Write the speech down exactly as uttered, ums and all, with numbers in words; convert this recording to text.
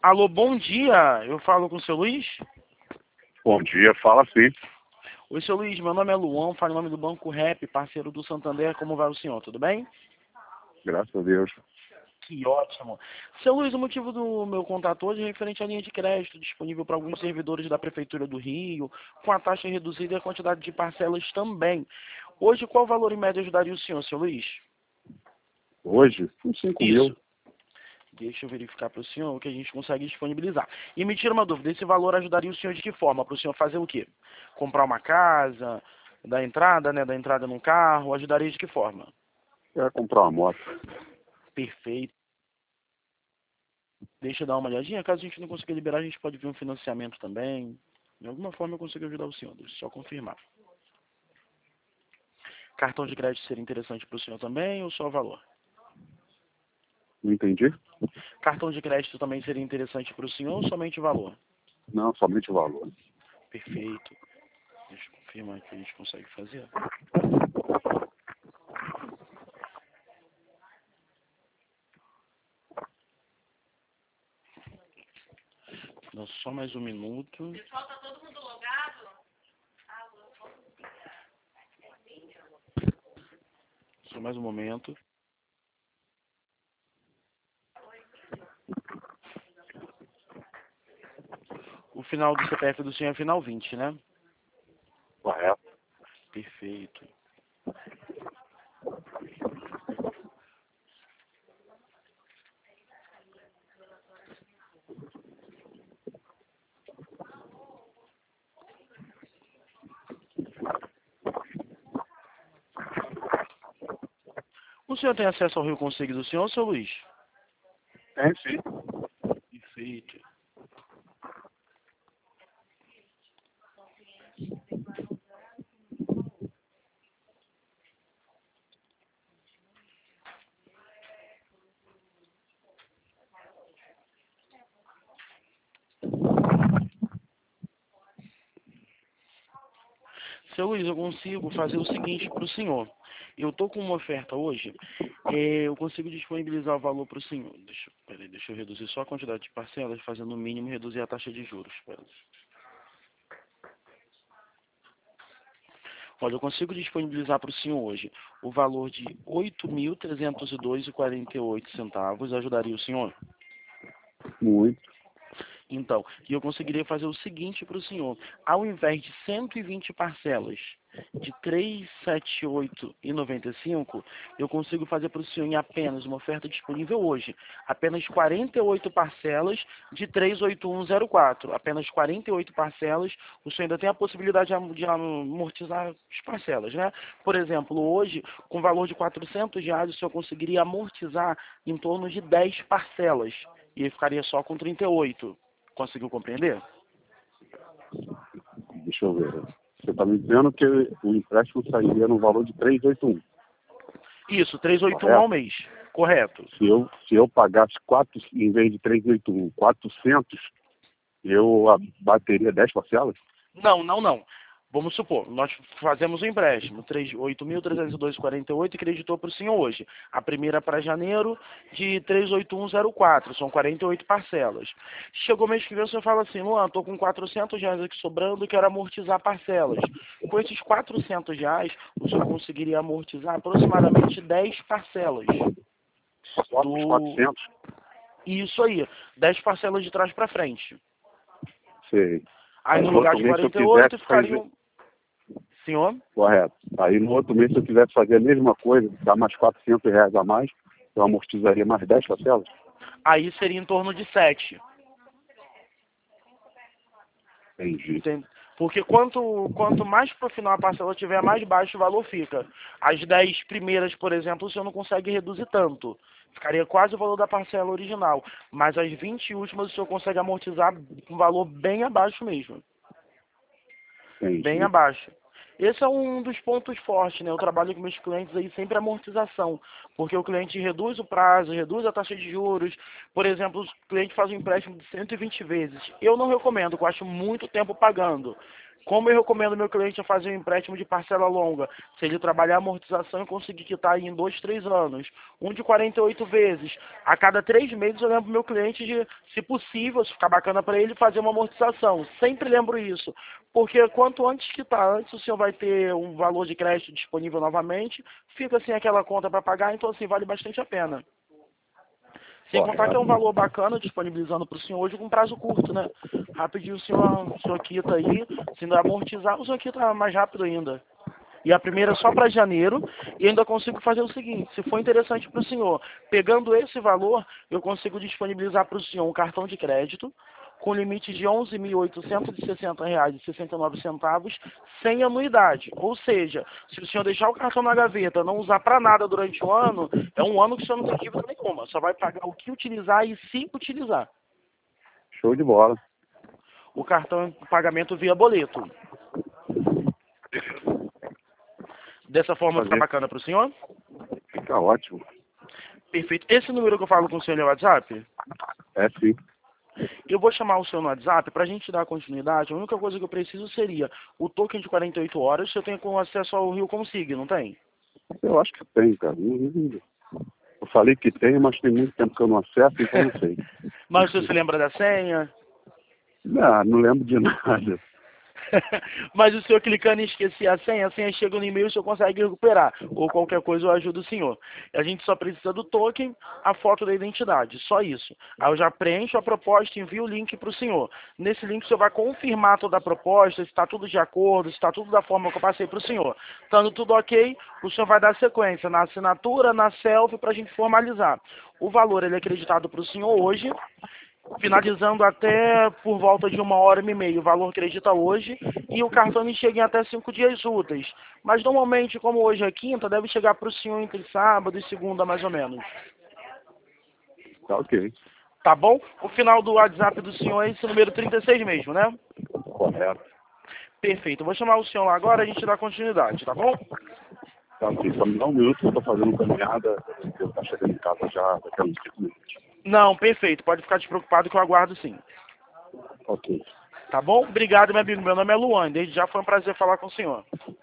Alô, bom dia. Eu falo com o seu Luiz? Bom dia, fala sim. Oi, seu Luiz. Meu nome é Luan, falo em nome do Banco Rap, parceiro do Santander. Como vai o senhor? Tudo bem? Graças a Deus. Que ótimo. Seu Luiz, o motivo do meu contato hoje é referente à linha de crédito disponível para alguns servidores da Prefeitura do Rio, com a taxa reduzida e a quantidade de parcelas também. Hoje, qual valor em média ajudaria o senhor, seu Luiz? Hoje, uns cinco Isso. mil. Deixa eu verificar para o senhor o que a gente consegue disponibilizar. E me tira uma dúvida, esse valor ajudaria o senhor de que forma? Para o senhor fazer o quê? Comprar uma casa, da entrada, né? Da entrada num carro, ajudaria de que forma? É comprar uma moto. Perfeito. Deixa eu dar uma olhadinha. Caso a gente não consiga liberar, a gente pode ver um financiamento também. De alguma forma eu consigo ajudar o senhor. Deixa eu só confirmar. Cartão de crédito seria interessante para o senhor também ou só o valor? Não entendi? Cartão de crédito também seria interessante para o senhor ou somente o valor? Não, somente o valor. Perfeito. Deixa eu confirmar que a gente consegue fazer. Dá só mais um minuto. Pessoal, tá todo mundo logado? Só mais um momento. O final do C P F do senhor é final vinte, né? Correto. Perfeito. O senhor tem acesso ao Rio Consigo do senhor, seu Luiz? Tem sim. Perfeito. Seu Luiz, eu consigo fazer o seguinte para o senhor. Eu estou com uma oferta hoje. eh, eu consigo disponibilizar o valor para o senhor. Deixa, peraí, deixa eu reduzir só a quantidade de parcelas, fazendo o mínimo e reduzir a taxa de juros. Peraí. Olha, eu consigo disponibilizar para o senhor hoje o valor de oito mil trezentos e dois reais e quarenta e oito centavos. Ajudaria o senhor? Muito. Então, e eu conseguiria fazer o seguinte para o senhor. Ao invés de cento e vinte parcelas de trezentos e setenta e oito reais e noventa e cinco centavos, eu consigo fazer para o senhor em apenas uma oferta disponível hoje. Apenas quarenta e oito parcelas de trezentos e oitenta e um zero quatro. Apenas quarenta e oito parcelas. O senhor ainda tem a possibilidade de am- de amortizar as parcelas, né? Por exemplo, hoje, com valor de quatrocentos reais, o senhor conseguiria amortizar em torno de dez parcelas. E aí ficaria só com trinta e oito. Conseguiu compreender? Deixa eu ver. Você está me dizendo que o empréstimo sairia no valor de trezentos e oitenta e um. Isso, trezentos e oitenta e um Correto. ao mês. Correto. Se eu, se eu pagasse quatro, em vez de trezentos e oitenta e um, quatrocentos, eu bateria dez parcelas? Não, não, não. Vamos supor, nós fazemos o empréstimo, oito mil trezentos e dois reais e quarenta e oito centavos e creditou para o senhor hoje. A primeira para janeiro de trezentos e oitenta e um zero quatro, são quarenta e oito parcelas. Chegou mês que vem, o senhor fala assim, Luan, estou com quatrocentos reais aqui sobrando e quero amortizar parcelas. Com esses quatrocentos reais, o senhor conseguiria amortizar aproximadamente dez parcelas. Só com os Do... quatrocentos? Isso aí, dez parcelas de trás para frente. Sei. Aí no No lugar outro de mês, se eu quarenta e oito quisesse ficariam... Senhor? Correto. Aí no outro mês, se eu quisesse fazer a mesma coisa, dar mais quatrocentos reais a mais, eu amortizaria mais dez parcelas? Aí seria em torno de sete. Entendi. Entende? Porque quanto, quanto mais para o final a parcela tiver, mais baixo o valor fica. As dez primeiras, por exemplo, o senhor não consegue reduzir tanto. Ficaria quase o valor da parcela original. Mas as vinte últimas o senhor consegue amortizar com um valor bem abaixo mesmo. Entendi. Bem abaixo. Esse é um dos pontos fortes, né? Eu trabalho com meus clientes aí sempre amortização, porque o cliente reduz o prazo, reduz a taxa de juros. Por exemplo, o cliente faz um empréstimo de cento e vinte vezes. Eu não recomendo, porque eu acho muito tempo pagando. Como eu recomendo meu cliente a fazer um empréstimo de parcela longa? Se ele trabalhar a amortização e conseguir quitar em dois, três anos. Um de quarenta e oito vezes. A cada três meses eu lembro meu cliente de, se possível, se ficar bacana para ele, fazer uma amortização. Sempre lembro isso. Porque quanto antes quitar, antes o senhor vai ter um valor de crédito disponível novamente, fica sem aquela conta para pagar, então assim, vale bastante a pena. Sem contar que é um valor bacana disponibilizando para o senhor hoje com prazo curto, né? Rapidinho o senhor, o senhor quita aí, se não amortizar, o senhor quita mais rápido ainda. E a primeira é só para janeiro, e ainda consigo fazer o seguinte, se for interessante para o senhor, pegando esse valor, eu consigo disponibilizar para o senhor um cartão de crédito, com limite de onze mil oitocentos e sessenta reais e sessenta e nove centavos, sem anuidade. Ou seja, se o senhor deixar o cartão na gaveta, não usar para nada durante o ano, é um ano que o senhor não tem dívida nenhuma. Só vai pagar o que utilizar e se utilizar. Show de bola. O cartão é pagamento via boleto. Dessa forma fica bacana para o senhor? Fica ótimo. Perfeito. Esse número que eu falo com o senhor é o WhatsApp? É sim. Eu vou chamar o senhor no WhatsApp para a gente dar continuidade. A única coisa que eu preciso seria o token de quarenta e oito horas. Se eu tenho com acesso ao Rio Consig, não tem? Eu acho que tem, cara. Eu falei que tem, mas tem muito tempo que eu não acesso, então não sei. Mas o senhor se lembra da senha? Não, não lembro de nada. Mas o senhor clicando em esquecer a senha, a senha chega no e-mail e o senhor consegue recuperar. Ou qualquer coisa eu ajudo o senhor. A gente só precisa do token, a foto da identidade, só isso. Aí eu já preencho a proposta e envio o link para o senhor. Nesse link o senhor vai confirmar toda a proposta, se está tudo de acordo, se está tudo da forma que eu passei para o senhor. Estando tudo ok, o senhor vai dar sequência na assinatura, na selfie, para a gente formalizar. O valor ele é acreditado para o senhor hoje, finalizando até por volta de uma hora e meia. O valor acredita hoje e o cartão chega em até cinco dias úteis. Mas normalmente, como hoje é quinta, deve chegar para o senhor entre sábado e segunda, mais ou menos. Tá ok. Tá bom? O final do WhatsApp do senhor é esse número trinta e seis mesmo, né? Correto. Perfeito. Eu vou chamar o senhor lá agora e a gente dá continuidade, tá bom? Tá ok. Só me dá um minuto que eu tô fazendo caminhada. Eu tá chegando em casa já daqui a uns cinco minutos. Não, perfeito. Pode ficar despreocupado que eu aguardo sim. Ok. Tá bom? Obrigado, meu amigo. Meu nome é Luan. Desde já foi um prazer falar com o senhor.